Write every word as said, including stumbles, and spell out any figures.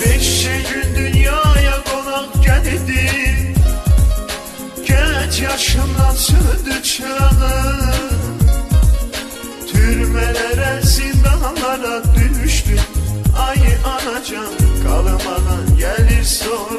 Neşe gün dünyaya konak geldi, genç yaşımdan söndü çırağı. Türmelere, zindanlara düştüm, ay anacan kalmadan gelir sonra.